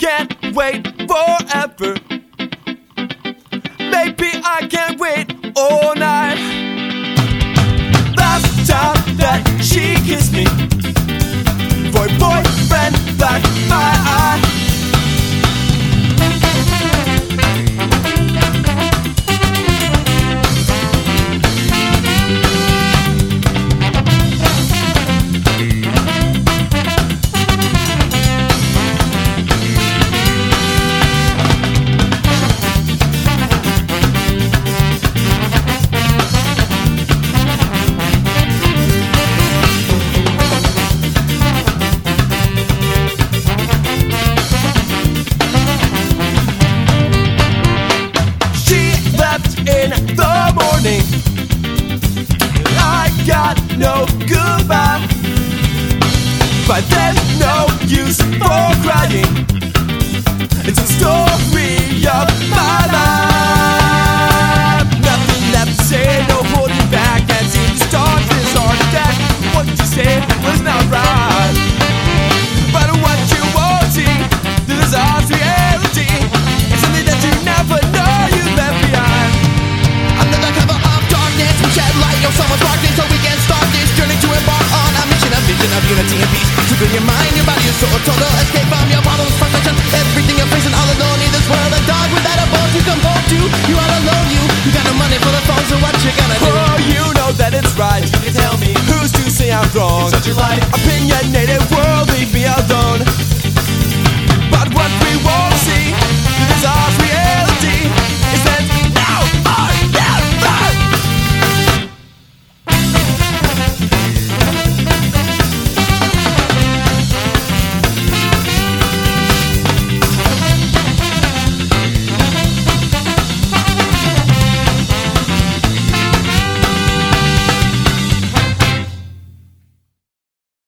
can't wait forever. Maybe I can't wait all night. Last time that she kissed me, for a boyfriend like my eye. In the morning, I got no goodbye, but there's no use for crying. It's a story of my life. Nothing left to say, no holding back. Can't seem to start this heart attack. What you said was not right, but what you won't see, this is our reality. It's something that you never know you left behind. Under the cover of darkness, we shed light on someone's darkness, so we can start this journey to embark on a mission, a vision of unity and peace. To fill your mind, your body, your soul, total escape from your problems, frustration, everything you're facing all alone in this world. A dog without a bone to come home to. You all alone, you got no money for the phone, so what you gonna do? Oh, you know that it's right. You can tell me who's to say I'm wrong. in such a life.